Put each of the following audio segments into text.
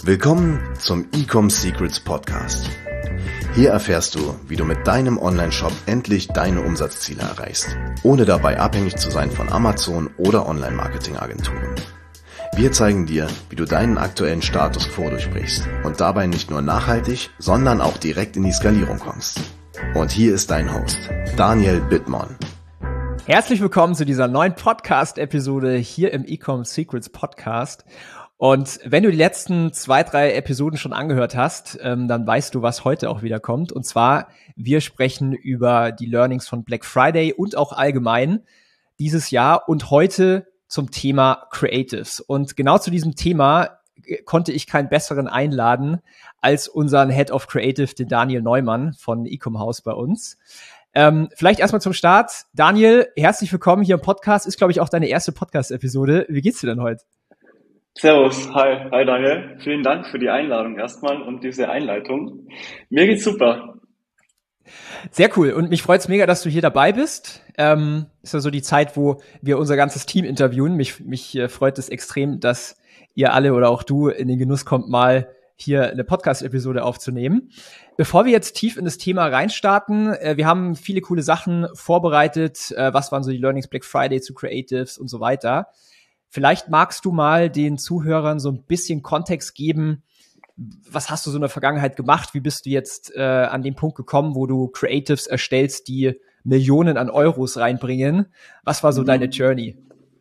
Willkommen zum Ecom Secrets Podcast. Hier erfährst du, wie du mit deinem Online-Shop endlich deine Umsatzziele erreichst, ohne dabei abhängig zu sein von Amazon oder Online-Marketing-Agenturen. Wir zeigen dir, wie du deinen aktuellen Status quo durchbrichst und dabei nicht nur nachhaltig, sondern auch direkt in die Skalierung kommst. Und hier ist dein Host, Daniel Bittmann. Herzlich willkommen zu dieser neuen Podcast-Episode hier im Ecom Secrets Podcast. Und wenn du die letzten 2-3 Episoden schon angehört hast, dann weißt du, was heute auch wieder kommt. Und zwar, wir sprechen über die Learnings von Black Friday und auch allgemein dieses Jahr und heute zum Thema Creatives. Und genau zu diesem Thema konnte ich keinen besseren einladen als unseren Head of Creative, den Daniel Neumann von Ecom House bei uns. Vielleicht erstmal zum Start. Daniel, herzlich willkommen hier im Podcast. Ist, glaube ich, auch deine erste Podcast-Episode. Wie geht's dir denn heute? Servus, hi Daniel. Vielen Dank für die Einladung erstmal und diese Einleitung. Mir geht's super. Sehr cool. Und mich freut's mega, dass du hier dabei bist. Ist ja so die Zeit, wo wir unser ganzes Team interviewen. Mich freut es extrem, dass ihr alle oder auch du in den Genuss kommt, mal hier eine Podcast-Episode aufzunehmen. Bevor wir jetzt tief in das Thema reinstarten, wir haben viele coole Sachen vorbereitet. Was waren so die Learnings Black Friday zu Creatives und so weiter. Vielleicht magst du mal den Zuhörern so ein bisschen Kontext geben. Was hast du so in der Vergangenheit gemacht? Wie bist du jetzt an den Punkt gekommen, wo du Creatives erstellst, die Millionen an Euros reinbringen? Was war so deine Journey?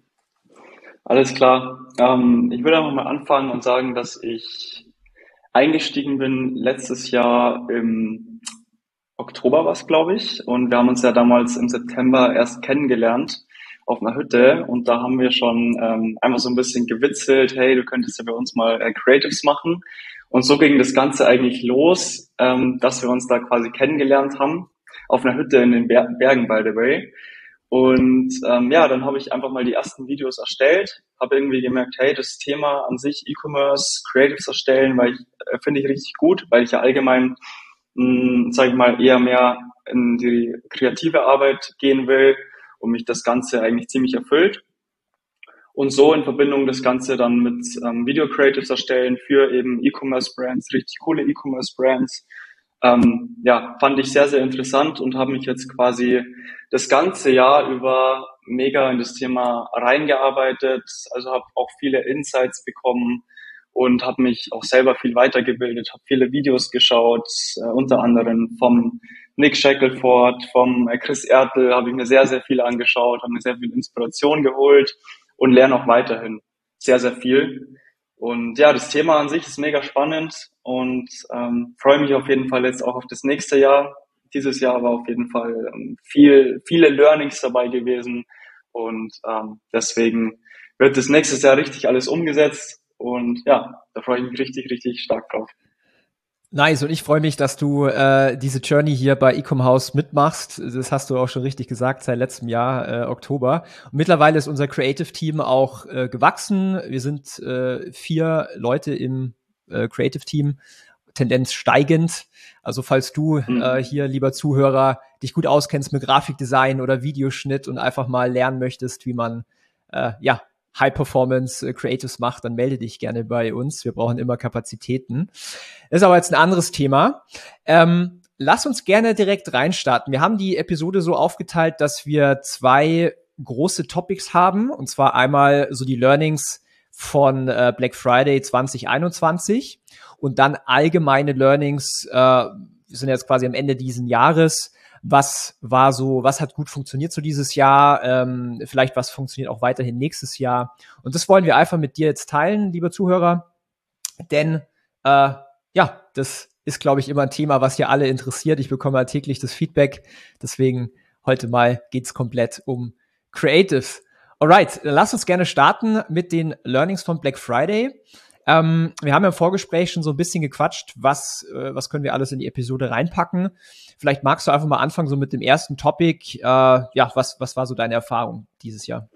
Alles klar. Ich würde einfach mal anfangen und sagen, dass ich eingestiegen bin letztes Jahr im Oktober, was glaube ich. Und wir haben uns ja damals im September erst kennengelernt auf einer Hütte. Und da haben wir schon einfach so ein bisschen gewitzelt, hey, du könntest ja bei uns mal Creatives machen. Und so ging das Ganze eigentlich los, dass wir uns da quasi kennengelernt haben, auf einer Hütte in den Bergen, by the way. Und dann habe ich einfach mal die ersten Videos erstellt, habe irgendwie gemerkt, hey, das Thema an sich, E-Commerce, Creatives erstellen, finde ich richtig gut, weil ich ja allgemein, sage ich mal, eher mehr in die kreative Arbeit gehen will und mich das Ganze eigentlich ziemlich erfüllt. Und so in Verbindung das Ganze dann mit Video-Creatives erstellen für eben E-Commerce-Brands, richtig coole E-Commerce-Brands. Fand ich sehr, sehr interessant und habe mich jetzt quasi das ganze Jahr über mega in das Thema reingearbeitet. Also habe auch viele Insights bekommen und habe mich auch selber viel weitergebildet, habe viele Videos geschaut, unter anderem vom Nick Shackelford, vom Chris Ertl habe ich mir sehr, sehr viel angeschaut, habe mir sehr viel Inspiration geholt und lerne auch weiterhin sehr, sehr viel. Und ja, das Thema an sich ist mega spannend und freue mich auf jeden Fall jetzt auch auf das nächste Jahr. Dieses Jahr war auf jeden Fall viele Learnings dabei gewesen und deswegen wird das nächstes Jahr richtig alles umgesetzt und ja, da freue ich mich richtig, richtig stark drauf. Nice, und ich freue mich, dass du diese Journey hier bei Ecom House mitmachst. Das hast du auch schon richtig gesagt, seit letztem Jahr, Oktober. Und mittlerweile ist unser Creative-Team auch gewachsen. Wir sind 4 Leute im Creative-Team, Tendenz steigend. Also falls du hier, lieber Zuhörer, dich gut auskennst mit Grafikdesign oder Videoschnitt und einfach mal lernen möchtest, wie man High-Performance Creatives macht, dann melde dich gerne bei uns. Wir brauchen immer Kapazitäten. Das ist aber jetzt ein anderes Thema. Lass uns gerne direkt reinstarten. Wir haben die Episode so aufgeteilt, dass wir 2 große Topics haben. Und zwar einmal so die Learnings von Black Friday 2021 und dann allgemeine Learnings. Wir sind jetzt quasi am Ende dieses Jahres. Was hat gut funktioniert so dieses Jahr, vielleicht was funktioniert auch weiterhin nächstes Jahr. Und das wollen wir einfach mit dir jetzt teilen, lieber Zuhörer, denn das ist, glaube ich, immer ein Thema, was hier alle interessiert. Ich bekomme ja täglich das Feedback, deswegen heute mal geht's komplett um Creatives. Alright, lass uns gerne starten mit den Learnings von Black Friday. Wir haben ja im Vorgespräch schon so ein bisschen gequatscht, was können wir alles in die Episode reinpacken. Vielleicht magst du einfach mal anfangen so mit dem ersten Topic. Was war so deine Erfahrung dieses Jahr?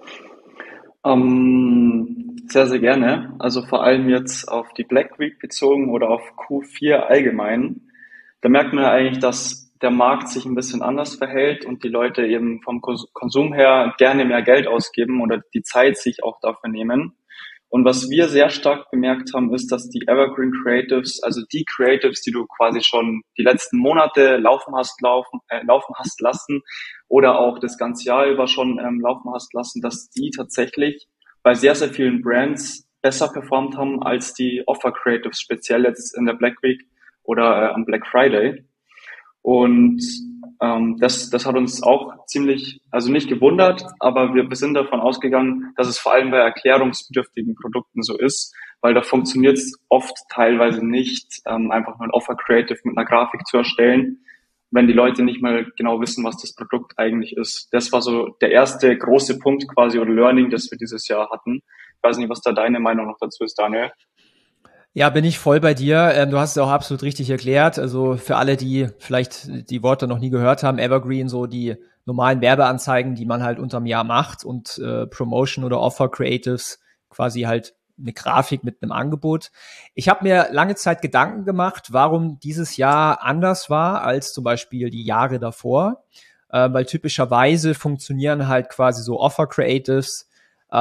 Sehr, sehr gerne. Also vor allem jetzt auf die Black Week bezogen oder auf Q4 allgemein. Da merkt man ja eigentlich, dass der Markt sich ein bisschen anders verhält und die Leute eben vom Konsum her gerne mehr Geld ausgeben oder die Zeit sich auch dafür nehmen. Und was wir sehr stark bemerkt haben, ist, dass die Evergreen Creatives, also die Creatives, die du quasi schon die letzten Monate laufen hast lassen oder auch das ganze Jahr über schon laufen hast lassen, dass die tatsächlich bei sehr, sehr vielen Brands besser performt haben als die Offer Creatives, speziell jetzt in der Black Week oder am Black Friday. Und das hat uns auch ziemlich, also nicht gewundert, aber wir sind davon ausgegangen, dass es vor allem bei erklärungsbedürftigen Produkten so ist, weil da funktioniert es oft teilweise nicht, einfach nur ein Offer Creative mit einer Grafik zu erstellen, wenn die Leute nicht mal genau wissen, was das Produkt eigentlich ist. Das war so der erste große Punkt quasi oder Learning, das wir dieses Jahr hatten. Ich weiß nicht, was da deine Meinung noch dazu ist, Daniel. Ja, bin ich voll bei dir. Du hast es auch absolut richtig erklärt. Also für alle, die vielleicht die Worte noch nie gehört haben, Evergreen, so die normalen Werbeanzeigen, die man halt unterm Jahr macht und Promotion oder Offer Creatives, quasi halt eine Grafik mit einem Angebot. Ich habe mir lange Zeit Gedanken gemacht, warum dieses Jahr anders war als zum Beispiel die Jahre davor, weil typischerweise funktionieren halt quasi so Offer Creatives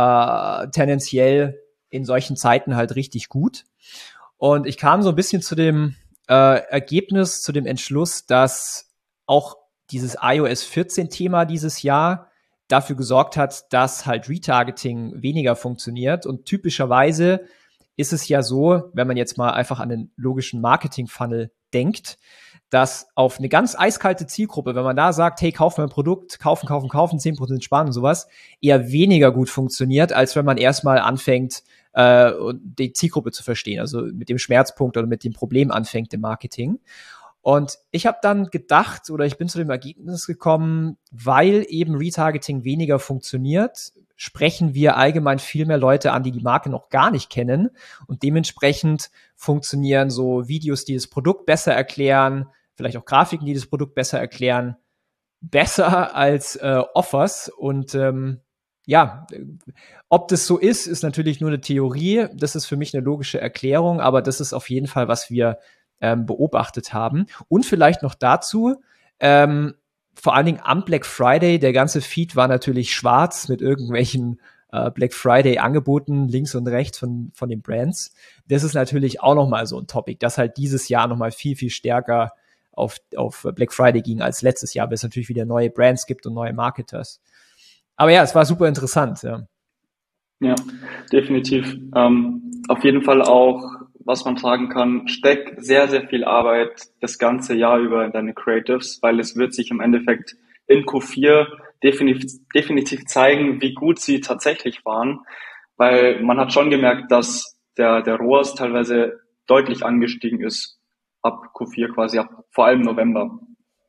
tendenziell in solchen Zeiten halt richtig gut. Und ich kam so ein bisschen zu dem Ergebnis, zu dem Entschluss, dass auch dieses iOS 14 Thema dieses Jahr dafür gesorgt hat, dass halt Retargeting weniger funktioniert. Und typischerweise ist es ja so, wenn man jetzt mal einfach an den logischen Marketing-Funnel denkt, dass auf eine ganz eiskalte Zielgruppe, wenn man da sagt, hey, kauf mein Produkt, kaufen, 10% sparen und sowas, eher weniger gut funktioniert, als wenn man erstmal anfängt, die Zielgruppe zu verstehen, also mit dem Schmerzpunkt oder mit dem Problem anfängt im Marketing. Und ich habe dann gedacht, oder ich bin zu dem Ergebnis gekommen, weil eben Retargeting weniger funktioniert, sprechen wir allgemein viel mehr Leute an, die die Marke noch gar nicht kennen. Und dementsprechend funktionieren so Videos, die das Produkt besser erklären, vielleicht auch Grafiken, die das Produkt besser erklären, besser als Offers. Und ja, ob das so ist, ist natürlich nur eine Theorie. Das ist für mich eine logische Erklärung, aber das ist auf jeden Fall, was wir beobachtet haben. Und vielleicht noch dazu, vor allen Dingen am Black Friday, der ganze Feed war natürlich schwarz mit irgendwelchen Black Friday-Angeboten links und rechts von den Brands. Das ist natürlich auch nochmal so ein Topic, das halt dieses Jahr nochmal viel, viel stärker auf Black Friday ging als letztes Jahr, weil es natürlich wieder neue Brands gibt und neue Marketers. Aber ja, es war super interessant. Ja, definitiv. Auf jeden Fall auch, was man sagen kann, steck sehr, sehr viel Arbeit das ganze Jahr über in deine Creatives, weil es wird sich im Endeffekt in Q4 definitiv zeigen, wie gut sie tatsächlich waren, weil man hat schon gemerkt, dass der ROAS teilweise deutlich angestiegen ist ab Q4 quasi, ab vor allem November.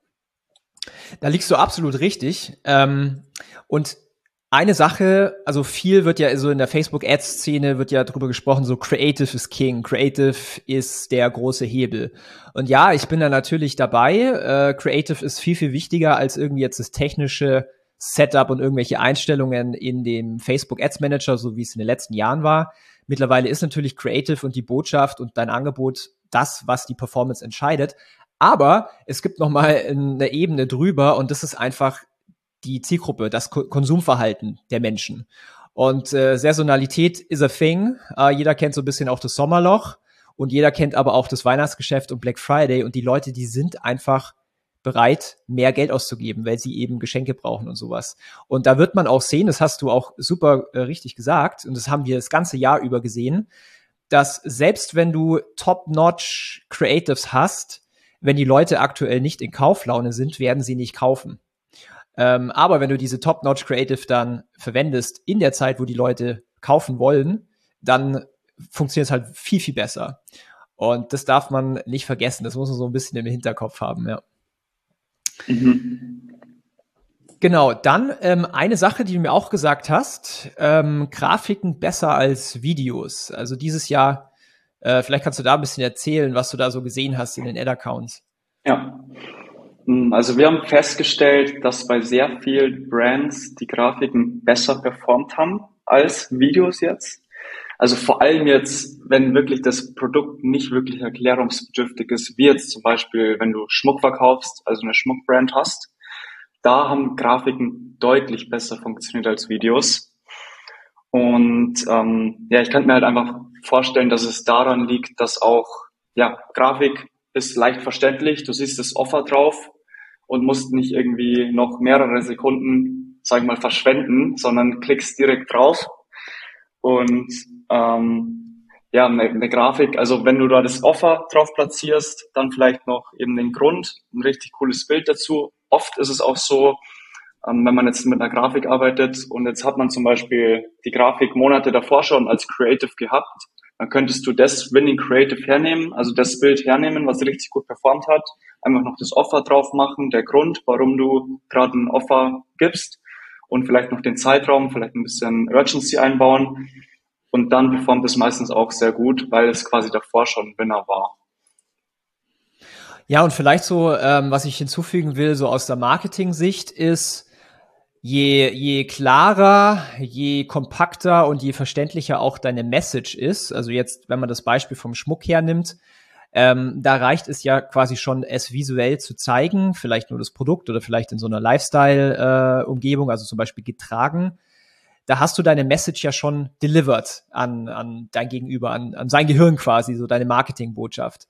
Da liegst du absolut richtig. Und eine Sache, also viel wird ja so in der Facebook-Ads-Szene wird ja drüber gesprochen, so Creative is King, Creative ist der große Hebel. Und ja, ich bin da natürlich dabei. Creative ist viel, viel wichtiger als irgendwie jetzt das technische Setup und irgendwelche Einstellungen in dem Facebook-Ads-Manager, so wie es in den letzten Jahren war. Mittlerweile ist natürlich Creative und die Botschaft und dein Angebot das, was die Performance entscheidet. Aber es gibt noch mal eine Ebene drüber und das ist einfach die Zielgruppe, das Konsumverhalten der Menschen. Und Saisonalität is a thing. Jeder kennt so ein bisschen auch das Sommerloch und jeder kennt aber auch das Weihnachtsgeschäft und Black Friday. Und die Leute, die sind einfach bereit, mehr Geld auszugeben, weil sie eben Geschenke brauchen und sowas. Und da wird man auch sehen, das hast du auch super richtig gesagt, und das haben wir das ganze Jahr über gesehen, dass selbst wenn du Top-Notch Creatives hast, wenn die Leute aktuell nicht in Kauflaune sind, werden sie nicht kaufen. Aber wenn du diese Top-Notch Creative dann verwendest in der Zeit, wo die Leute kaufen wollen, dann funktioniert es halt viel, viel besser. Und das darf man nicht vergessen. Das muss man so ein bisschen im Hinterkopf haben, ja. Mhm. Genau, dann eine Sache, die du mir auch gesagt hast, Grafiken besser als Videos. Also dieses Jahr, vielleicht kannst du da ein bisschen erzählen, was du da so gesehen hast in den Ad-Accounts. Ja, also wir haben festgestellt, dass bei sehr vielen Brands die Grafiken besser performt haben als Videos jetzt. Also vor allem jetzt, wenn wirklich das Produkt nicht wirklich erklärungsbedürftig ist, wie jetzt zum Beispiel, wenn du Schmuck verkaufst, also eine Schmuckbrand hast, da haben Grafiken deutlich besser funktioniert als Videos. Und ja, ich könnte mir halt einfach vorstellen, dass es daran liegt, dass auch, ja, Grafik ist leicht verständlich. Du siehst das Offer drauf und musst nicht irgendwie noch mehrere Sekunden, sag ich mal, verschwenden, sondern klickst direkt drauf. Und ja, eine Grafik, also wenn du da das Offer drauf platzierst, dann vielleicht noch eben den Grund, ein richtig cooles Bild dazu. Oft ist es auch so, wenn man jetzt mit einer Grafik arbeitet und jetzt hat man zum Beispiel die Grafik Monate davor schon als Creative gehabt, dann könntest du das Winning Creative hernehmen, also das Bild hernehmen, was richtig gut performt hat, einfach noch das Offer drauf machen, der Grund, warum du gerade ein Offer gibst und vielleicht noch den Zeitraum, vielleicht ein bisschen Urgency einbauen und dann performt es meistens auch sehr gut, weil es quasi davor schon Winner war. Ja, und vielleicht so, was ich hinzufügen will, so aus der Marketing-Sicht ist, je klarer, je kompakter und je verständlicher auch deine Message ist, also jetzt, wenn man das Beispiel vom Schmuck hernimmt, da reicht es ja quasi schon, es visuell zu zeigen, vielleicht nur das Produkt oder vielleicht in so einer Lifestyle-Umgebung, also zum Beispiel getragen. Da hast du deine Message ja schon delivered an dein Gegenüber, an sein Gehirn quasi, so deine Marketingbotschaft.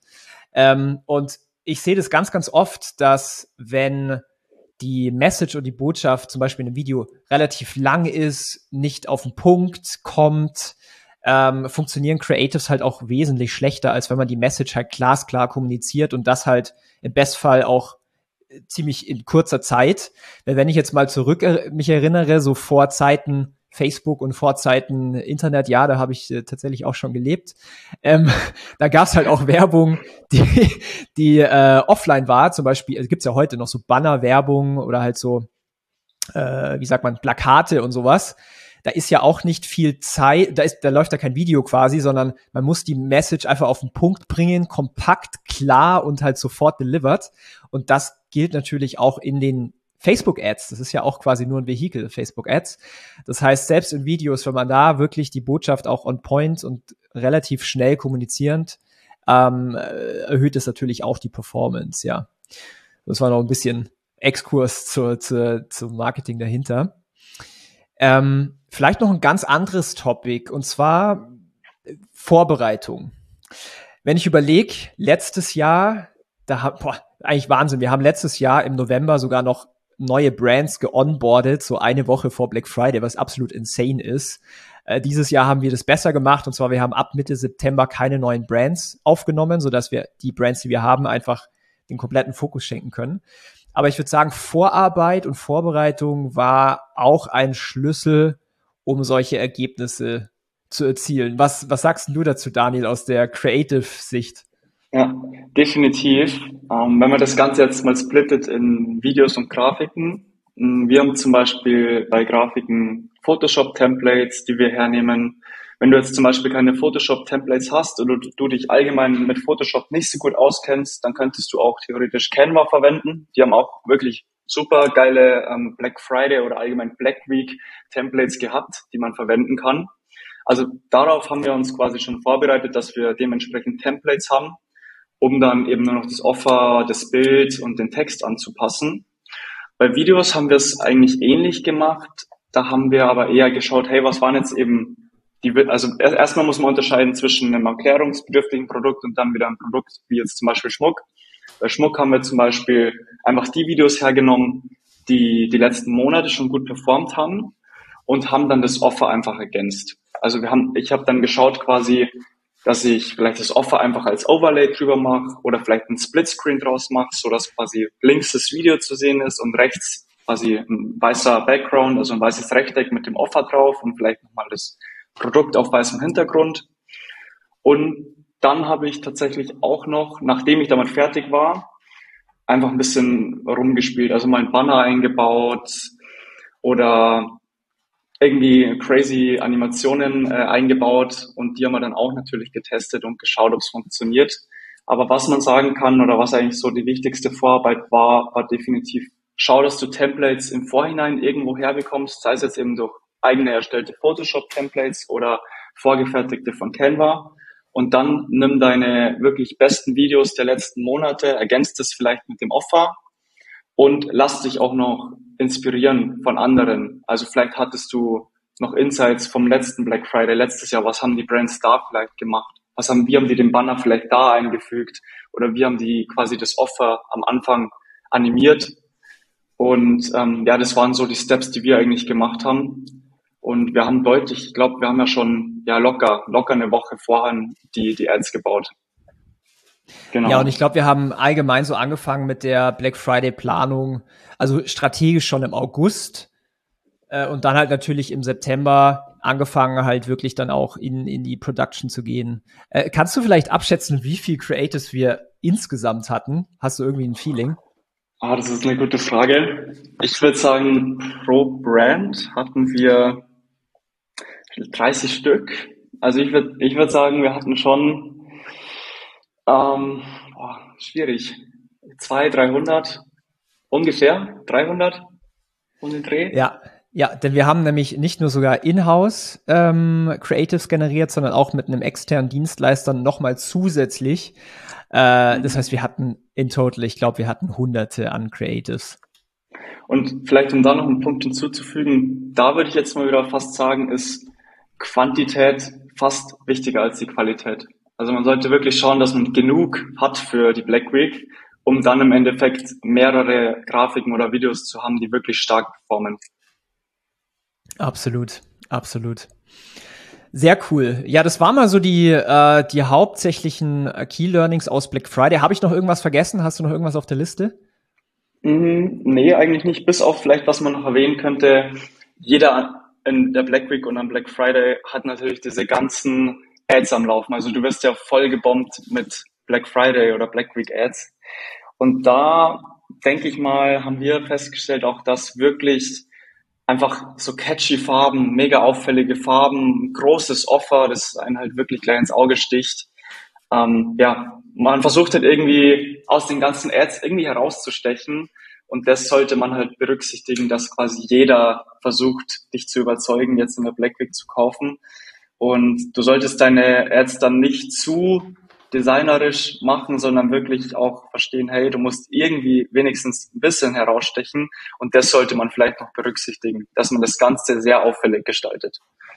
Und ich sehe das ganz, ganz oft, dass wenn die Message und die Botschaft zum Beispiel in einem Video relativ lang ist, nicht auf den Punkt kommt, funktionieren Creatives halt auch wesentlich schlechter, als wenn man die Message halt glasklar kommuniziert und das halt im Bestfall auch ziemlich in kurzer Zeit. Weil wenn ich jetzt mal zurück mich erinnere, so vor Zeiten Facebook und vor Zeiten Internet, ja, da habe ich tatsächlich auch schon gelebt. Da gab's halt auch Werbung, die offline war. Zum Beispiel, also gibt's ja heute noch so Bannerwerbung oder halt so, wie sagt man, Plakate und sowas. Da ist ja auch nicht viel Zeit, da läuft ja kein Video quasi, sondern man muss die Message einfach auf den Punkt bringen, kompakt, klar und halt sofort delivered. Und das gilt natürlich auch in den Facebook-Ads. Das ist ja auch quasi nur ein Vehikel, Facebook-Ads. Das heißt, selbst in Videos, wenn man da wirklich die Botschaft auch on point und relativ schnell kommunizierend, erhöht es natürlich auch die Performance, ja. Das war noch ein bisschen Exkurs zum Marketing dahinter. Vielleicht noch ein ganz anderes Topic, und zwar Vorbereitung. Wenn ich überlege, letztes Jahr, eigentlich Wahnsinn, wir haben letztes Jahr im November sogar noch neue Brands geonboardet, so eine Woche vor Black Friday, was absolut insane ist. Dieses Jahr haben wir das besser gemacht, und zwar wir haben ab Mitte September keine neuen Brands aufgenommen, sodass wir die Brands, die wir haben, einfach den kompletten Fokus schenken können. Aber ich würde sagen, Vorarbeit und Vorbereitung war auch ein Schlüssel, um solche Ergebnisse zu erzielen. Was sagst du dazu, Daniel, aus der Creative-Sicht? Ja, definitiv. Wenn man das Ganze jetzt mal splittet in Videos und Grafiken, wir haben zum Beispiel bei Grafiken Photoshop-Templates, die wir hernehmen. Wenn du jetzt zum Beispiel keine Photoshop-Templates hast oder du dich allgemein mit Photoshop nicht so gut auskennst, dann könntest du auch theoretisch Canva verwenden. Die haben auch wirklich super geile Black Friday oder allgemein Black Week Templates gehabt, die man verwenden kann. Also darauf haben wir uns quasi schon vorbereitet, dass wir dementsprechend Templates haben, um dann eben nur noch das Offer, das Bild und den Text anzupassen. Bei Videos haben wir es eigentlich ähnlich gemacht. Da haben wir aber eher geschaut, hey, was waren jetzt eben also erstmal muss man unterscheiden zwischen einem erklärungsbedürftigen Produkt und dann wieder einem Produkt wie jetzt zum Beispiel Schmuck. Bei Schmuck haben wir zum Beispiel einfach die Videos hergenommen, die letzten Monate schon gut performt haben und haben dann das Offer einfach ergänzt. Also ich habe dann geschaut quasi, dass ich vielleicht das Offer einfach als Overlay drüber mache oder vielleicht einen Splitscreen draus mache, so dass quasi links das Video zu sehen ist und rechts quasi ein weißer Background, also ein weißes Rechteck mit dem Offer drauf und vielleicht nochmal das Produkt auf weißem Hintergrund. Und dann habe ich tatsächlich auch noch, nachdem ich damit fertig war, einfach ein bisschen rumgespielt, also mal ein Banner eingebaut oder irgendwie crazy Animationen eingebaut, und die haben wir dann auch natürlich getestet und geschaut, ob es funktioniert. Aber was man sagen kann oder was eigentlich so die wichtigste Vorarbeit war definitiv, schau, dass du Templates im Vorhinein irgendwo herbekommst, sei es jetzt eben durch eigene erstellte Photoshop-Templates oder vorgefertigte von Canva. Und dann nimm deine wirklich besten Videos der letzten Monate, ergänzt es vielleicht mit dem Offer und lass dich auch noch inspirieren von anderen. Also vielleicht hattest du noch Insights vom letzten Black Friday letztes Jahr? Was haben die Brands da vielleicht gemacht? Wie haben die den Banner vielleicht da eingefügt? Oder wie haben die quasi das Offer am Anfang animiert? Und das waren so die Steps, die wir eigentlich gemacht haben. Und wir haben ich glaube, wir haben ja schon locker eine Woche vorher die Ads gebaut. Genau. Ja, und ich glaube, wir haben allgemein so angefangen mit der Black Friday Planung, also strategisch schon im August und dann halt natürlich im September angefangen halt wirklich dann auch in die Production zu gehen. Kannst du vielleicht abschätzen, wie viel Creatives wir insgesamt hatten? Hast du irgendwie ein Feeling? Das ist eine gute Frage. Ich würde sagen, pro Brand hatten wir 30 Stück. Also ich würd sagen, wir hatten schon, schwierig, 200, 300, ungefähr 300 um den Dreh. Ja, denn wir haben nämlich nicht nur sogar in-house Creatives generiert, sondern auch mit einem externen Dienstleister nochmal zusätzlich. Das heißt, wir hatten in total, ich glaube, wir hatten Hunderte an Creatives. Und vielleicht, um da noch einen Punkt hinzuzufügen, da würde ich jetzt mal wieder fast sagen, ist Quantität fast wichtiger als die Qualität. Also man sollte wirklich schauen, dass man genug hat für die Black Week, um dann im Endeffekt mehrere Grafiken oder Videos zu haben, die wirklich stark performen. Absolut. Sehr cool. Ja, das waren mal so die hauptsächlichen Key Learnings aus Black Friday. Habe ich noch irgendwas vergessen? Hast du noch irgendwas auf der Liste? Nee, eigentlich nicht. Bis auf vielleicht, was man noch erwähnen könnte. Jeder in der Black Week und am Black Friday hat natürlich diese ganzen Ads am Laufen. Also du wirst ja voll gebombt mit Black Friday oder Black Week Ads. Und da, denke ich mal, haben wir festgestellt auch, dass wirklich einfach so catchy Farben, mega auffällige Farben, großes Offer, das einen halt wirklich gleich ins Auge sticht. Man versucht halt irgendwie aus den ganzen Ads irgendwie herauszustechen und das sollte man halt berücksichtigen, dass quasi jeder versucht, dich zu überzeugen, jetzt in der Black Week zu kaufen und du solltest deine Ads dann nicht zu designerisch machen, sondern wirklich auch verstehen, hey, du musst irgendwie wenigstens ein bisschen herausstechen und das sollte man vielleicht noch berücksichtigen, dass man das Ganze sehr auffällig gestaltet.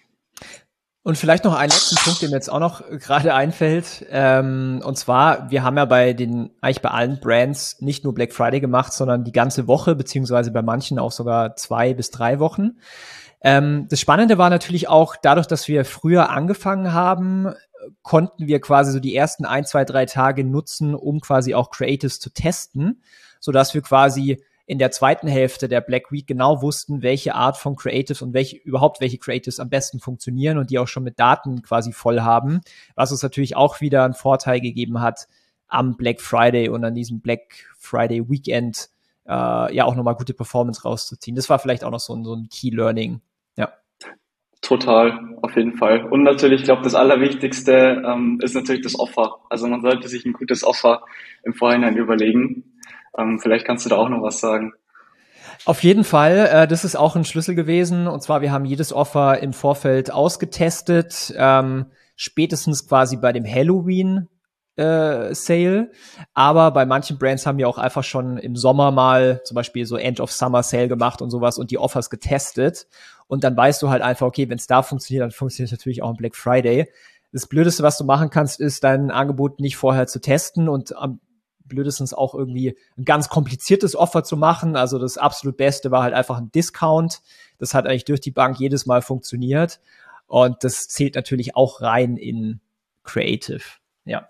Und vielleicht noch einen letzten Punkt, der mir jetzt auch noch gerade einfällt. Und zwar, wir haben ja eigentlich bei allen Brands nicht nur Black Friday gemacht, sondern die ganze Woche, beziehungsweise bei manchen auch sogar 2 bis 3 Wochen. Das Spannende war natürlich auch, dadurch, dass wir früher angefangen haben, konnten wir quasi so die ersten 1, 2, 3 Tage nutzen, um quasi auch Creatives zu testen, sodass wir quasi in der zweiten Hälfte der Black Week genau wussten, welche Art von Creatives und welche Creatives am besten funktionieren und die auch schon mit Daten quasi voll haben, was uns natürlich auch wieder einen Vorteil gegeben hat am Black Friday und an diesem Black Friday Weekend auch nochmal gute Performance rauszuziehen. Das war vielleicht auch noch so ein Key Learning. Ja. Total, auf jeden Fall. Und natürlich, ich glaube, das Allerwichtigste ist natürlich das Offer. Also man sollte sich ein gutes Offer im Vorhinein überlegen. Vielleicht kannst du da auch noch was sagen. Auf jeden Fall, das ist auch ein Schlüssel gewesen. Und zwar, wir haben jedes Offer im Vorfeld ausgetestet, spätestens quasi bei dem Halloween Sale. Aber bei manchen Brands haben wir auch einfach schon im Sommer mal zum Beispiel so End of Summer Sale gemacht und sowas und die Offers getestet. Und dann weißt du halt einfach, okay, wenn es da funktioniert, dann funktioniert es natürlich auch am Black Friday. Das Blödeste, was du machen kannst, ist dein Angebot nicht vorher zu testen und am blödestens auch irgendwie ein ganz kompliziertes Offer zu machen. Also das absolut Beste war halt einfach ein Discount. Das hat eigentlich durch die Bank jedes Mal funktioniert. Und das zählt natürlich auch rein in Creative. Ja.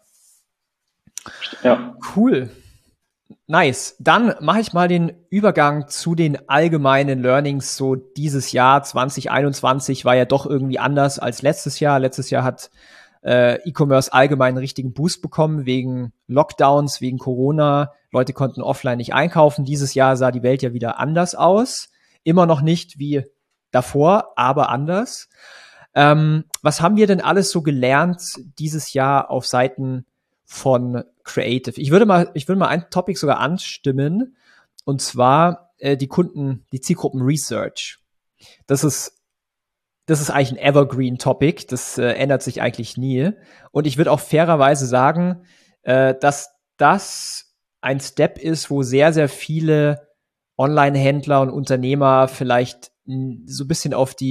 Cool. Nice. Dann mache ich mal den Übergang zu den allgemeinen Learnings. So dieses Jahr 2021 war ja doch irgendwie anders als letztes Jahr. Letztes Jahr hat E-Commerce allgemein einen richtigen Boost bekommen wegen Lockdowns, wegen Corona. Leute konnten offline nicht einkaufen. Dieses Jahr sah die Welt ja wieder anders aus. Immer noch nicht wie davor, aber anders. Was haben wir denn alles so gelernt dieses Jahr auf Seiten von Creative? Ich würde mal ein Topic sogar anstimmen, und zwar die Zielgruppen Research. Das ist eigentlich ein Evergreen-Topic, das ändert sich eigentlich nie. Und ich würde auch fairerweise sagen, dass das ein Step ist, wo sehr, sehr viele Online-Händler und Unternehmer vielleicht so ein bisschen auf die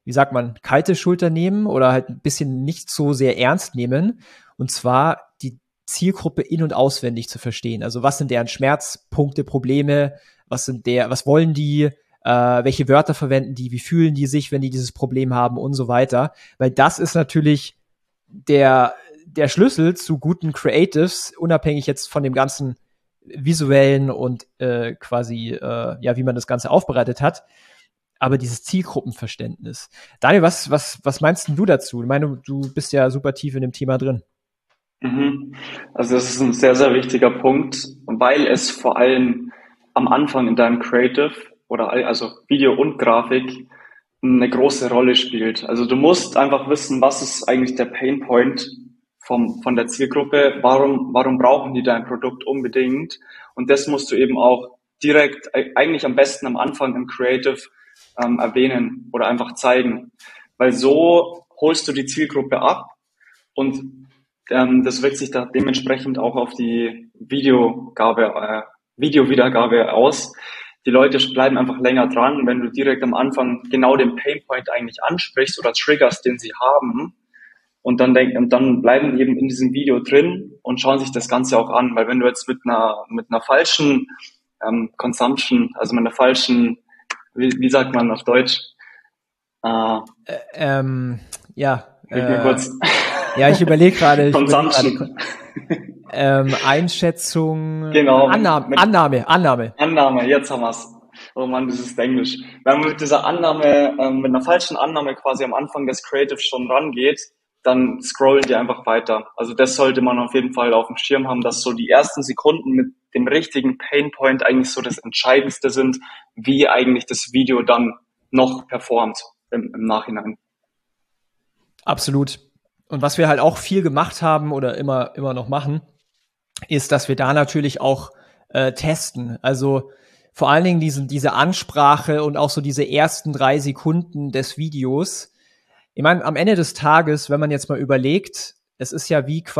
wie sagt man, kalte Schulter nehmen oder halt ein bisschen nicht so sehr ernst nehmen. Und zwar die Zielgruppe in- und auswendig zu verstehen. Also was sind deren Schmerzpunkte, Probleme, was wollen die, welche Wörter verwenden die, wie fühlen die sich, wenn die dieses Problem haben und so weiter. Weil das ist natürlich der Schlüssel zu guten Creatives, unabhängig jetzt von dem ganzen visuellen und wie man das Ganze aufbereitet hat, aber dieses Zielgruppenverständnis. Daniel, was meinst denn du dazu? Ich meine, du bist ja super tief in dem Thema drin. Mhm. Also das ist ein sehr, sehr wichtiger Punkt, weil es vor allem am Anfang in deinem Creative oder also Video und Grafik eine große Rolle spielt. Also du musst einfach wissen, was ist eigentlich der Pain Point von der Zielgruppe, warum brauchen die dein Produkt unbedingt? Und das musst du eben auch direkt, eigentlich am besten am Anfang im Creative erwähnen oder einfach zeigen. Weil so holst du die Zielgruppe ab und das wirkt sich da dementsprechend auch auf die Videowiedergabe aus. Die Leute bleiben einfach länger dran, wenn du direkt am Anfang genau den Painpoint eigentlich ansprichst oder triggerst, den sie haben. Und dann bleiben die eben in diesem Video drin und schauen sich das Ganze auch an. Weil wenn du jetzt mit einer falschen Consumption, also mit einer falschen, wie sagt man auf Deutsch? Ja. Hilf mir kurz. Ja, ich überlege gerade. Consumption. Einschätzung. Genau. Annahme. Annahme, jetzt haben wir's. Oh Mann, das ist Englisch. Wenn man mit dieser Annahme, mit einer falschen Annahme quasi am Anfang des Creative schon rangeht, dann scrollen die einfach weiter. Also das sollte man auf jeden Fall auf dem Schirm haben, dass so die ersten Sekunden mit dem richtigen Painpoint eigentlich so das Entscheidendste sind, wie eigentlich das Video dann noch performt im Nachhinein. Absolut. Und was wir halt auch viel gemacht haben oder immer noch machen, ist, dass wir da natürlich auch testen. Also vor allen Dingen diese Ansprache und auch so diese ersten 3 Sekunden des Videos. Ich meine, am Ende des Tages, wenn man jetzt mal überlegt, es ist ja wie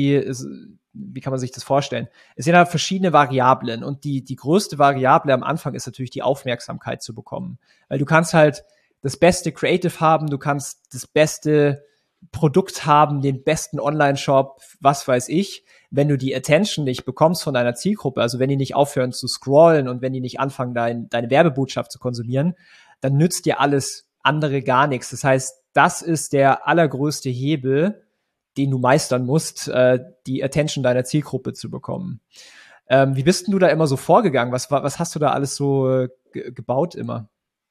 kann man sich das vorstellen? Es sind ja verschiedene Variablen und die größte Variable am Anfang ist natürlich die Aufmerksamkeit zu bekommen. Weil du kannst halt das beste Creative haben, du kannst das beste Produkt haben, den besten Online-Shop, was weiß ich. Wenn du die Attention nicht bekommst von deiner Zielgruppe, also wenn die nicht aufhören zu scrollen und wenn die nicht anfangen, deine Werbebotschaft zu konsumieren, dann nützt dir alles andere gar nichts. Das heißt, das ist der allergrößte Hebel, den du meistern musst, die Attention deiner Zielgruppe zu bekommen. Wie bist denn du da immer so vorgegangen? Was hast du da alles so gebaut immer?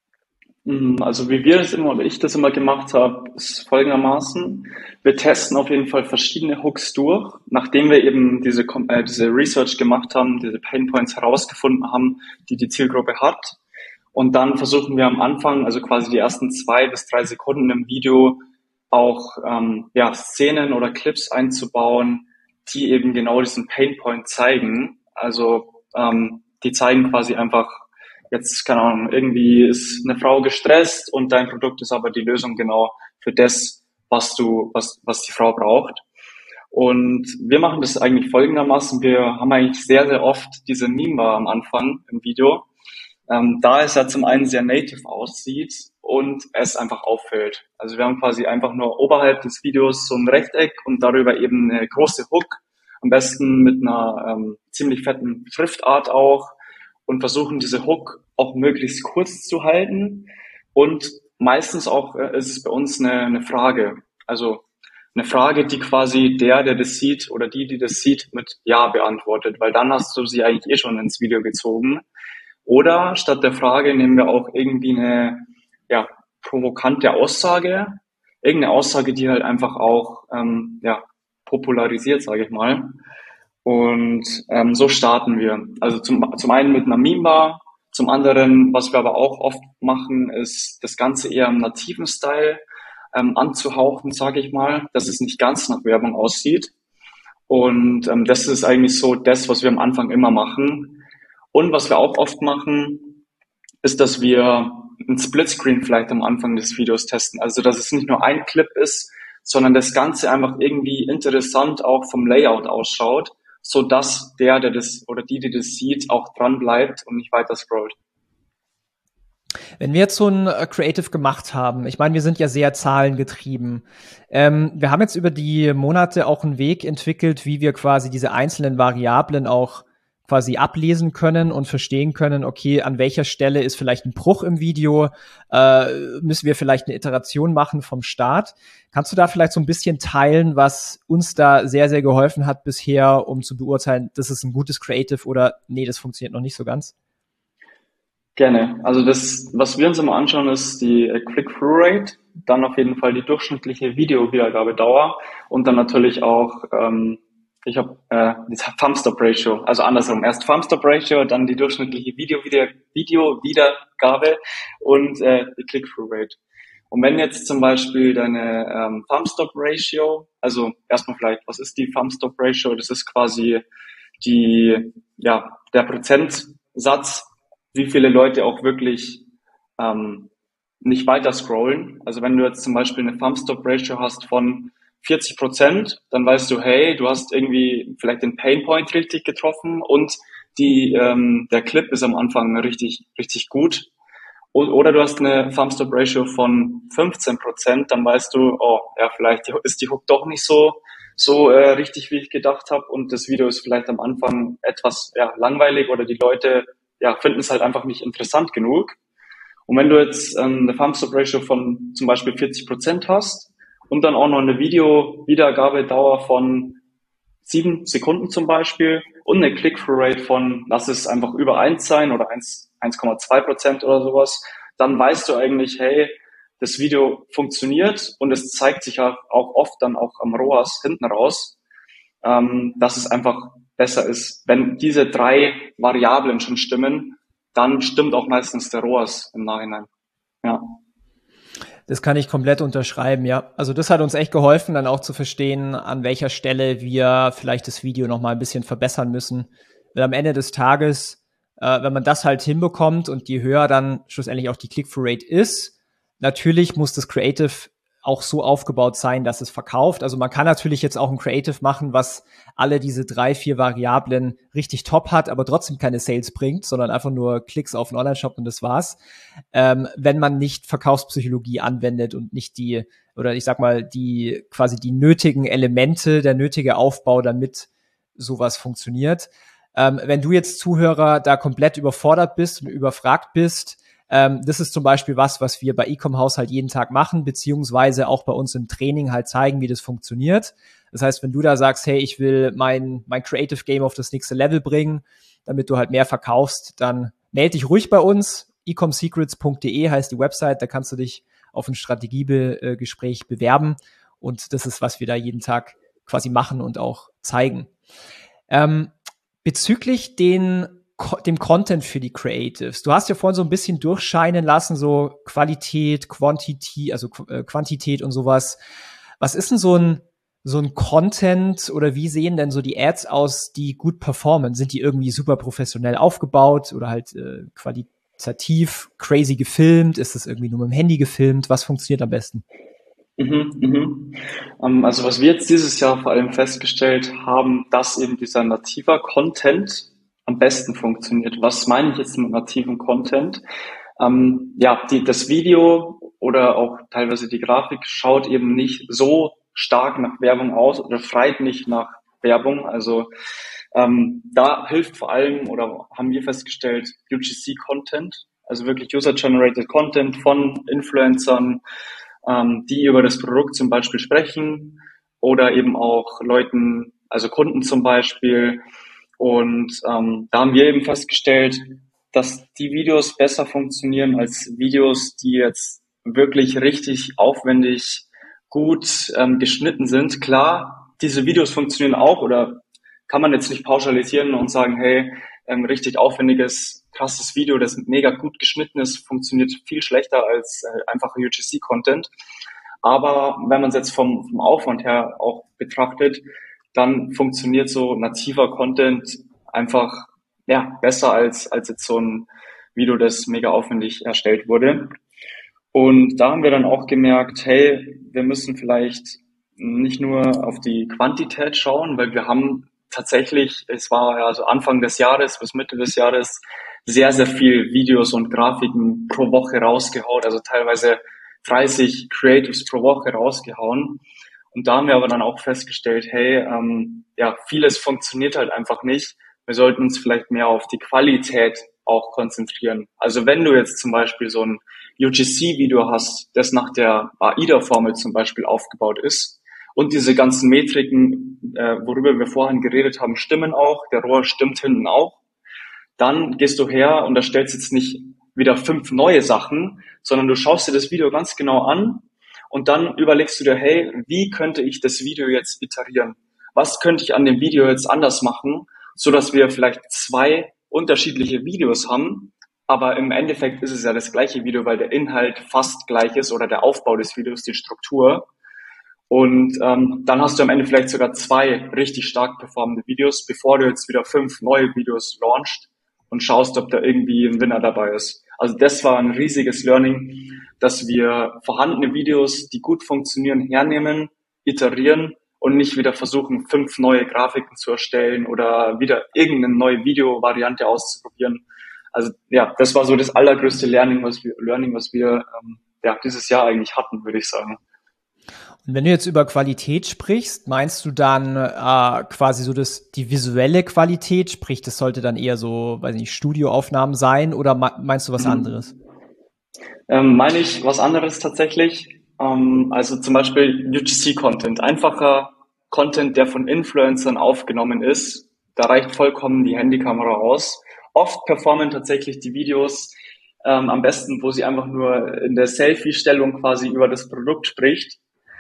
Also wie wir das immer oder ich das immer gemacht habe, ist folgendermaßen. Wir testen auf jeden Fall verschiedene Hooks durch, nachdem wir eben diese Research gemacht haben, diese Painpoints herausgefunden haben, die die Zielgruppe hat. Und dann versuchen wir am Anfang, also quasi die ersten 2 bis 3 Sekunden im Video, auch Szenen oder Clips einzubauen, die eben genau diesen Painpoint zeigen. Also die zeigen quasi einfach, jetzt, keine Ahnung, irgendwie ist eine Frau gestresst und dein Produkt ist aber die Lösung genau für das, was die Frau braucht. Und wir machen das eigentlich folgendermaßen. Wir haben eigentlich sehr, sehr oft diese Meme-Bar am Anfang im Video, da es ja zum einen sehr native aussieht und es einfach auffällt. Also wir haben quasi einfach nur oberhalb des Videos so ein Rechteck und darüber eben eine große Hook, am besten mit einer ziemlich fetten Schriftart auch, und versuchen diese Hook auch möglichst kurz zu halten. Und meistens auch ist es bei uns eine Frage. Also eine Frage, die quasi der das sieht oder die das sieht, mit Ja beantwortet, weil dann hast du sie eigentlich eh schon ins Video gezogen. Oder statt der Frage nehmen wir auch irgendwie eine provokante Aussage, irgendeine Aussage, die halt einfach auch popularisiert, sage ich mal. Und so starten wir. Also zum einen mit einer Meme-Bar, zum anderen, was wir aber auch oft machen, ist das Ganze eher im nativen Style anzuhauchen, sage ich mal, dass es nicht ganz nach Werbung aussieht. Und das ist eigentlich so das, was wir am Anfang immer machen. Und was wir auch oft machen, ist, dass wir ein Splitscreen vielleicht am Anfang des Videos testen. Also dass es nicht nur ein Clip ist, sondern das Ganze einfach irgendwie interessant auch vom Layout ausschaut, so dass der das oder die das sieht, auch dran bleibt und nicht weiter scrollt. Wenn wir jetzt so ein Creative gemacht haben, ich meine, wir sind ja sehr zahlengetrieben. Wir haben jetzt über die Monate auch einen Weg entwickelt, wie wir quasi diese einzelnen Variablen auch quasi ablesen können und verstehen können, okay, an welcher Stelle ist vielleicht ein Bruch im Video, müssen wir vielleicht eine Iteration machen vom Start. Kannst du da vielleicht so ein bisschen teilen, was uns da sehr, sehr geholfen hat bisher, um zu beurteilen, das ist ein gutes Creative oder nee, das funktioniert noch nicht so ganz? Gerne. Also das, was wir uns immer anschauen, ist die Click-Through-Rate, dann auf jeden Fall die durchschnittliche Videowiedergabedauer und dann natürlich auch, ich habe die Thumbstop-Ratio, also andersrum, erst Thumbstop-Ratio, dann die durchschnittliche Videowiedergabe und die Click-Through-Rate. Und wenn jetzt zum Beispiel deine Thumbstop-Ratio, also erstmal vielleicht, was ist die Thumbstop-Ratio? Das ist quasi der Prozentsatz, wie viele Leute auch wirklich nicht weiter scrollen. Also wenn du jetzt zum Beispiel eine Thumbstop-Ratio hast von 40%, dann weißt du, hey, du hast irgendwie vielleicht den Painpoint richtig getroffen und der Clip ist am Anfang richtig, richtig gut. Oder du hast eine Thumbstop-Ratio von 15%, dann weißt du, oh, ja, vielleicht ist die Hook doch nicht so richtig, wie ich gedacht habe und das Video ist vielleicht am Anfang etwas langweilig oder die Leute finden es halt einfach nicht interessant genug. Und wenn du jetzt eine Thumbstop-Ratio von zum Beispiel 40% hast und dann auch noch eine Video-Wiedergabedauer von 7 Sekunden zum Beispiel und eine Click-Through-Rate von, lass es einfach über 1 sein oder 1,2% oder sowas, dann weißt du eigentlich, hey, das Video funktioniert und es zeigt sich auch oft dann auch am ROAS hinten raus, dass es einfach besser ist. Wenn diese 3 Variablen schon stimmen, dann stimmt auch meistens der ROAS im Nachhinein. Ja. Das kann ich komplett unterschreiben, ja. Also das hat uns echt geholfen, dann auch zu verstehen, an welcher Stelle wir vielleicht das Video noch mal ein bisschen verbessern müssen. Weil am Ende des Tages, wenn man das halt hinbekommt und je höher dann schlussendlich auch die Click-Through-Rate ist, natürlich muss das Creative auch so aufgebaut sein, dass es verkauft. Also man kann natürlich jetzt auch ein Creative machen, was alle diese 3, 4 Variablen richtig top hat, aber trotzdem keine Sales bringt, sondern einfach nur Klicks auf einen Online-Shop und das war's. Wenn man nicht Verkaufspsychologie anwendet und nicht die quasi die nötigen Elemente, der nötige Aufbau, damit sowas funktioniert. Wenn du jetzt Zuhörer da komplett überfordert bist und überfragt bist, das ist zum Beispiel was wir bei Ecom-Haus halt jeden Tag machen, beziehungsweise auch bei uns im Training halt zeigen, wie das funktioniert. Das heißt, wenn du da sagst, hey, ich will mein Creative Game auf das nächste Level bringen, damit du halt mehr verkaufst, dann melde dich ruhig bei uns. ecomsecrets.de heißt die Website, da kannst du dich auf ein Strategiegespräch bewerben und das ist, was wir da jeden Tag quasi machen und auch zeigen. Bezüglich dem Content für die Creatives. Du hast ja vorhin so ein bisschen durchscheinen lassen, so Qualität, Quantität und sowas. Was ist denn so ein Content oder wie sehen denn so die Ads aus, die gut performen? Sind die irgendwie super professionell aufgebaut oder halt qualitativ crazy gefilmt? Ist das irgendwie nur mit dem Handy gefilmt? Was funktioniert am besten? Also was wir jetzt dieses Jahr vor allem festgestellt haben, dass eben dieser nativer Content am besten funktioniert. Was meine ich jetzt mit nativem Content? Das Video oder auch teilweise die Grafik schaut eben nicht so stark nach Werbung aus oder schreit nicht nach Werbung. Also da hilft vor allem oder haben wir festgestellt UGC-Content, also wirklich User-Generated Content von Influencern, die über das Produkt zum Beispiel sprechen oder eben auch Leuten, also Kunden zum Beispiel. Und da haben wir eben festgestellt, dass die Videos besser funktionieren als Videos, die jetzt wirklich richtig aufwendig gut geschnitten sind. Klar, diese Videos funktionieren auch oder kann man jetzt nicht pauschalisieren und sagen, hey, richtig aufwendiges, krasses Video, das mega gut geschnitten ist, funktioniert viel schlechter als einfacher UGC-Content. Aber wenn man es jetzt vom Aufwand her auch betrachtet, dann funktioniert so nativer Content einfach besser als jetzt so ein Video, das mega aufwendig erstellt wurde. Und da haben wir dann auch gemerkt, hey, wir müssen vielleicht nicht nur auf die Quantität schauen, weil wir haben tatsächlich, es war ja so Anfang des Jahres bis Mitte des Jahres sehr, sehr viel Videos und Grafiken pro Woche rausgehauen, also teilweise 30 Creatives pro Woche rausgehauen. Und da haben wir aber dann auch festgestellt, hey, ja, vieles funktioniert halt einfach nicht. Wir sollten uns vielleicht mehr auf die Qualität auch konzentrieren. Also wenn du jetzt zum Beispiel so ein UGC-Video hast, das nach der AIDA-Formel zum Beispiel aufgebaut ist und diese ganzen Metriken, worüber wir vorhin geredet haben, stimmen auch, der ROAS stimmt hinten auch, dann gehst du her und erstellst jetzt nicht wieder 5 neue Sachen, sondern du schaust dir das Video ganz genau an und dann überlegst du dir, hey, wie könnte ich das Video jetzt iterieren? Was könnte ich an dem Video jetzt anders machen, so dass wir vielleicht 2 unterschiedliche Videos haben, aber im Endeffekt ist es ja das gleiche Video, weil der Inhalt fast gleich ist oder der Aufbau des Videos, die Struktur. Und dann hast du am Ende vielleicht sogar 2 richtig stark performende Videos, bevor du jetzt wieder 5 neue Videos launchst und schaust, ob da irgendwie ein Winner dabei ist. Also das war ein riesiges Learning, dass wir vorhandene Videos, die gut funktionieren, hernehmen, iterieren und nicht wieder versuchen, 5 neue Grafiken zu erstellen oder wieder irgendeine neue Videovariante auszuprobieren. Also ja, das war so das allergrößte Learning, was wir ja, dieses Jahr eigentlich hatten, würde ich sagen. Und wenn du jetzt über Qualität sprichst, meinst du dann quasi so die visuelle Qualität, sprich, das sollte dann eher so, weiß nicht, Studioaufnahmen sein oder meinst du was anderes? Meine ich was anderes tatsächlich. Also zum Beispiel UGC-Content, einfacher Content, der von Influencern aufgenommen ist. Da reicht vollkommen die Handykamera aus. Oft performen tatsächlich die Videos am besten, wo sie einfach nur in der Selfie-Stellung quasi über das Produkt spricht.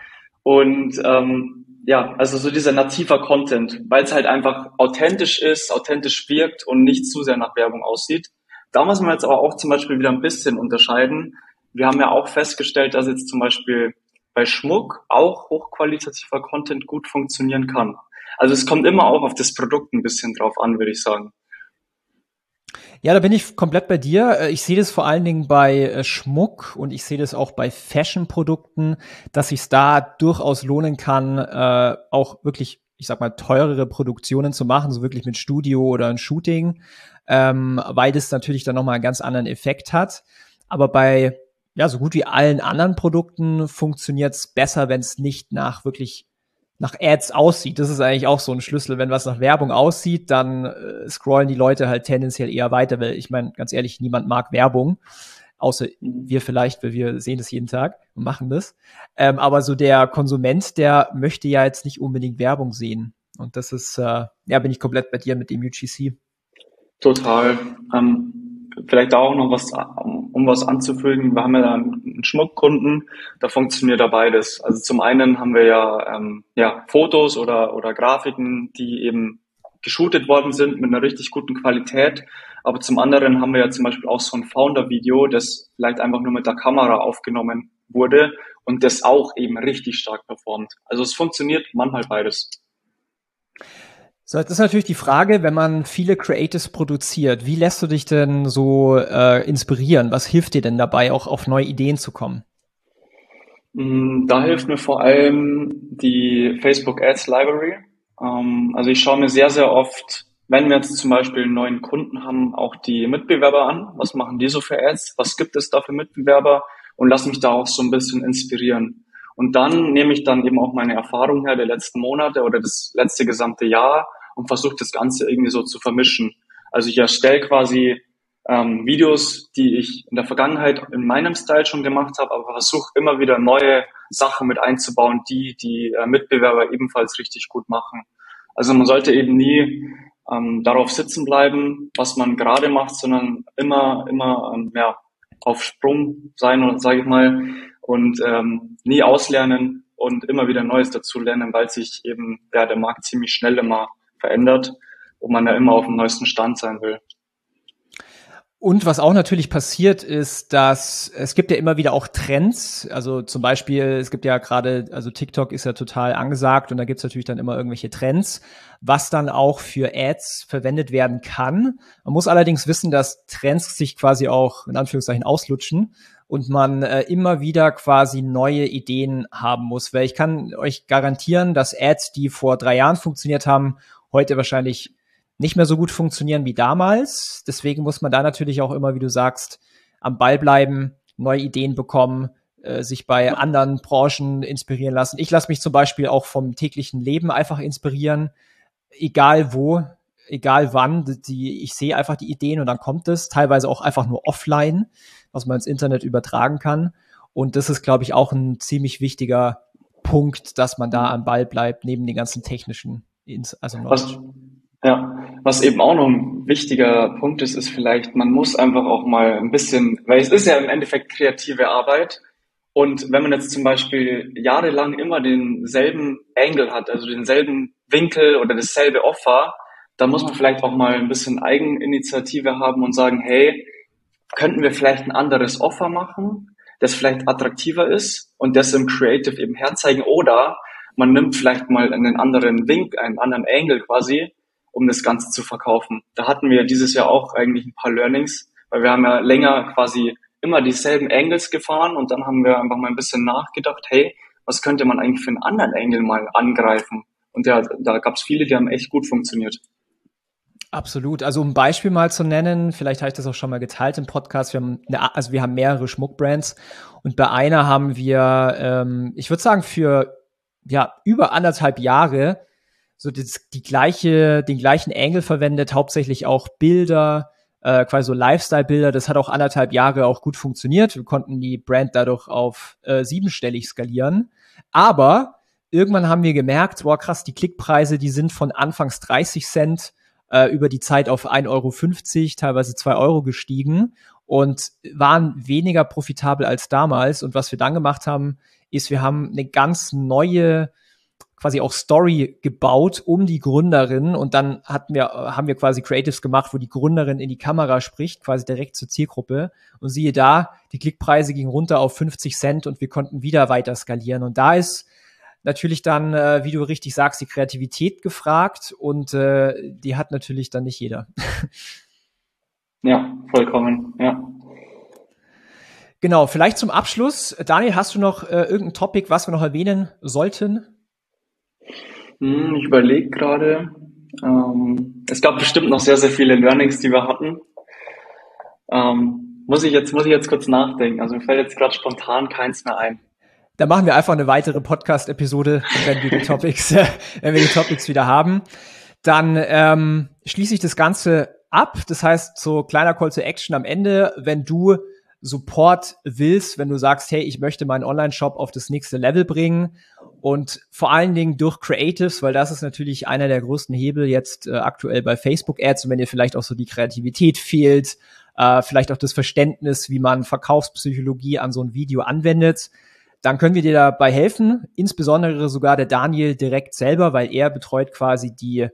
Und ja, also so dieser nativer Content, weil es halt einfach authentisch ist, authentisch wirkt und nicht zu sehr nach Werbung aussieht. Da muss man jetzt aber auch zum Beispiel wieder ein bisschen unterscheiden. Wir haben ja auch festgestellt, dass jetzt zum Beispiel bei Schmuck auch hochqualitativer Content gut funktionieren kann. Also es kommt immer auch auf das Produkt ein bisschen drauf an, würde ich sagen. Ja, da bin ich komplett bei dir. Ich sehe das vor allen Dingen bei Schmuck und ich sehe das auch bei Fashion-Produkten, dass sich da durchaus lohnen kann, auch wirklich, ich sag mal, teurere Produktionen zu machen, so wirklich mit Studio oder ein Shooting, weil das natürlich dann nochmal einen ganz anderen Effekt hat. Aber bei ja so gut wie allen anderen Produkten funktioniert es besser, wenn es nicht nach Ads aussieht. Das ist eigentlich auch so ein Schlüssel. Wenn was nach Werbung aussieht, dann scrollen die Leute halt tendenziell eher weiter, weil ich meine, ganz ehrlich, niemand mag Werbung, außer wir vielleicht, weil wir sehen das jeden Tag und machen das. Aber so der Konsument, der möchte ja jetzt nicht unbedingt Werbung sehen. Und das ist, ja, bin ich komplett bei dir mit dem UGC. Total. Vielleicht auch noch was, um was anzufügen. Wir haben ja einen Schmuckkunden, da funktioniert da beides. Also zum einen haben wir ja Fotos oder Grafiken, die eben geshootet worden sind mit einer richtig guten Qualität. Aber zum anderen haben wir ja zum Beispiel auch so ein Founder-Video, das vielleicht einfach nur mit der Kamera aufgenommen wurde und das auch eben richtig stark performt. Also es funktioniert manchmal beides. So, jetzt ist natürlich die Frage, wenn man viele Creatives produziert, wie lässt du dich denn so inspirieren? Was hilft dir denn dabei, auch auf neue Ideen zu kommen? Da hilft mir vor allem die Facebook Ads Library. Also ich schaue mir sehr, sehr oft, wenn wir jetzt zum Beispiel einen neuen Kunden haben, auch die Mitbewerber an. Was machen die so für Ads? Was gibt es da für Mitbewerber? Und lass mich da auch so ein bisschen inspirieren. Und dann nehme ich dann eben auch meine Erfahrung her der letzten Monate oder das letzte gesamte Jahr und versuche das Ganze irgendwie so zu vermischen. Also ich erstelle quasi Videos, die ich in der Vergangenheit in meinem Style schon gemacht habe, aber versuche immer wieder neue Sachen mit einzubauen, die Mitbewerber ebenfalls richtig gut machen. Also man sollte eben nie darauf sitzen bleiben, was man gerade macht, sondern immer ja, auf Sprung sein, sage ich mal, und nie auslernen und immer wieder Neues dazu lernen, weil sich eben der Markt ziemlich schnell immer verändert und man ja immer auf dem neuesten Stand sein will. Und was auch natürlich passiert ist, dass es gibt ja immer wieder auch Trends. Also zum Beispiel, es gibt ja gerade, also TikTok ist ja total angesagt und da gibt's natürlich dann immer irgendwelche Trends, was dann auch für Ads verwendet werden kann. Man muss allerdings wissen, dass Trends sich quasi auch in Anführungszeichen auslutschen und man immer wieder quasi neue Ideen haben muss. Weil ich kann euch garantieren, dass Ads, die vor 3 Jahren funktioniert haben, heute wahrscheinlich nicht mehr so gut funktionieren wie damals. Deswegen muss man da natürlich auch immer, wie du sagst, am Ball bleiben, neue Ideen bekommen, sich bei anderen Branchen inspirieren lassen. Ich lasse mich zum Beispiel auch vom täglichen Leben einfach inspirieren, egal wo, egal wann. Ich sehe einfach die Ideen und dann kommt es, teilweise auch einfach nur offline, was man ins Internet übertragen kann. Und das ist, glaube ich, auch ein ziemlich wichtiger Punkt, dass man da am Ball bleibt, neben den ganzen technischen, Was eben auch noch ein wichtiger Punkt ist vielleicht, man muss einfach auch mal ein bisschen, weil es ist ja im Endeffekt kreative Arbeit. Und wenn man jetzt zum Beispiel jahrelang immer denselben Angle hat, also denselben Winkel oder dasselbe Offer, dann muss man vielleicht auch mal ein bisschen Eigeninitiative haben und sagen, hey, könnten wir vielleicht ein anderes Offer machen, das vielleicht attraktiver ist und das im Creative eben herzeigen, oder man nimmt vielleicht mal einen anderen Winkel, einen anderen Angle quasi, um das Ganze zu verkaufen. Da hatten wir dieses Jahr auch eigentlich ein paar Learnings, weil wir haben ja länger quasi immer dieselben Angles gefahren und dann haben wir einfach mal ein bisschen nachgedacht, hey, was könnte man eigentlich für einen anderen Angle mal angreifen? Und ja, da gab es viele, die haben echt gut funktioniert. Absolut. Also um ein Beispiel mal zu nennen, vielleicht habe ich das auch schon mal geteilt im Podcast, wir haben mehrere Schmuckbrands und bei einer haben wir, ich würde sagen, für über 1,5 Jahre so den gleichen Angle verwendet, hauptsächlich auch Bilder, quasi so Lifestyle-Bilder. Das hat auch 1,5 Jahre auch gut funktioniert. Wir konnten die Brand dadurch auf 7-stellig skalieren. Aber irgendwann haben wir gemerkt, boah krass, die Klickpreise, die sind von anfangs 30 Cent über die Zeit auf 1,50 Euro, teilweise 2 Euro gestiegen und waren weniger profitabel als damals. Und was wir dann gemacht haben, ist, wir haben eine ganz neue quasi auch Story gebaut um die Gründerin und dann haben wir quasi Creatives gemacht, wo die Gründerin in die Kamera spricht, quasi direkt zur Zielgruppe und siehe da, die Klickpreise gingen runter auf 50 Cent und wir konnten wieder weiter skalieren und da ist natürlich dann, wie du richtig sagst, die Kreativität gefragt und die hat natürlich dann nicht jeder. Ja, vollkommen, ja. Genau, vielleicht zum Abschluss. Daniel, hast du noch irgendein Topic, was wir noch erwähnen sollten? Ich überlege gerade. Es gab bestimmt noch sehr, sehr viele Learnings, die wir hatten. Muss ich jetzt kurz nachdenken. Also mir fällt jetzt gerade spontan keins mehr ein. Da machen wir einfach eine weitere Podcast-Episode, wenn wir die Topics wieder haben. Dann schließe ich das Ganze ab. Das heißt, so kleiner Call to Action am Ende, wenn du Support willst, wenn du sagst, hey, ich möchte meinen Online-Shop auf das nächste Level bringen und vor allen Dingen durch Creatives, weil das ist natürlich einer der größten Hebel jetzt aktuell bei Facebook-Ads und wenn dir vielleicht auch so die Kreativität fehlt, vielleicht auch das Verständnis, wie man Verkaufspsychologie an so ein Video anwendet, dann können wir dir dabei helfen, insbesondere sogar der Daniel direkt selber, weil er betreut quasi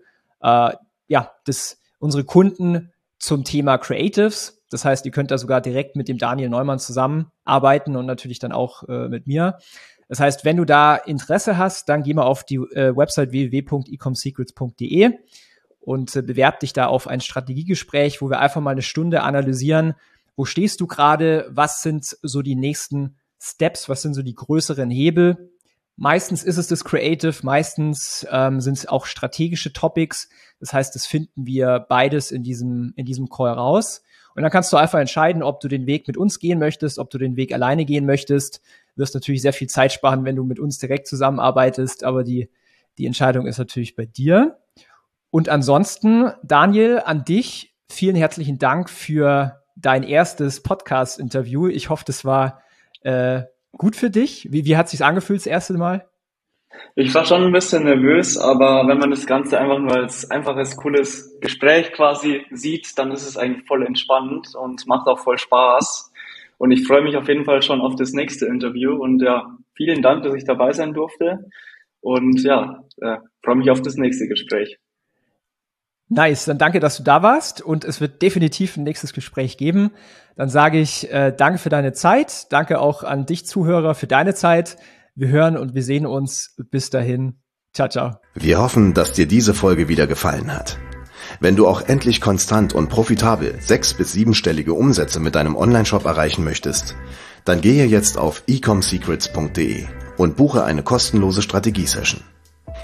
unsere Kunden zum Thema Creatives. Das heißt, ihr könnt da sogar direkt mit dem Daniel Neumann zusammenarbeiten und natürlich dann auch mit mir. Das heißt, wenn du da Interesse hast, dann geh mal auf die Website www.ecomsecrets.de und bewerb dich da auf ein Strategiegespräch, wo wir einfach mal eine Stunde analysieren, wo stehst du gerade, was sind so die nächsten Steps, was sind so die größeren Hebel. Meistens ist es das Creative, meistens sind es auch strategische Topics. Das heißt, das finden wir beides in diesem Call raus. Und dann kannst du einfach entscheiden, ob du den Weg mit uns gehen möchtest, ob du den Weg alleine gehen möchtest. Du wirst natürlich sehr viel Zeit sparen, wenn du mit uns direkt zusammenarbeitest, aber die Entscheidung ist natürlich bei dir. Und ansonsten, Daniel, an dich vielen herzlichen Dank für dein erstes Podcast-Interview. Ich hoffe, das war gut für dich. Wie hat es sich angefühlt das erste Mal? Ich war schon ein bisschen nervös, aber wenn man das Ganze einfach nur als einfaches, cooles Gespräch quasi sieht, dann ist es eigentlich voll entspannend und macht auch voll Spaß. Und ich freue mich auf jeden Fall schon auf das nächste Interview. Und ja, vielen Dank, dass ich dabei sein durfte. Und ja, freue mich auf das nächste Gespräch. Nice, dann danke, dass du da warst. Und es wird definitiv ein nächstes Gespräch geben. Dann sage ich danke für deine Zeit. Danke auch an dich, Zuhörer, für deine Zeit. Wir hören und wir sehen uns. Bis dahin. Ciao, ciao. Wir hoffen, dass dir diese Folge wieder gefallen hat. Wenn du auch endlich konstant und profitabel 6- bis 7-stellige Umsätze mit deinem Onlineshop erreichen möchtest, dann gehe jetzt auf ecomsecrets.de und buche eine kostenlose Strategie-Session.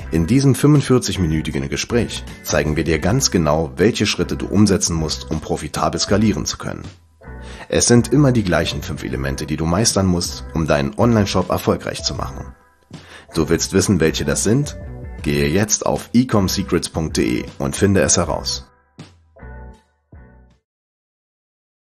In diesem 45-minütigen Gespräch zeigen wir dir ganz genau, welche Schritte du umsetzen musst, um profitabel skalieren zu können. Es sind immer die gleichen 5 Elemente, die du meistern musst, um deinen Online-Shop erfolgreich zu machen. Du willst wissen, welche das sind? Gehe jetzt auf ecomsecrets.de und finde es heraus.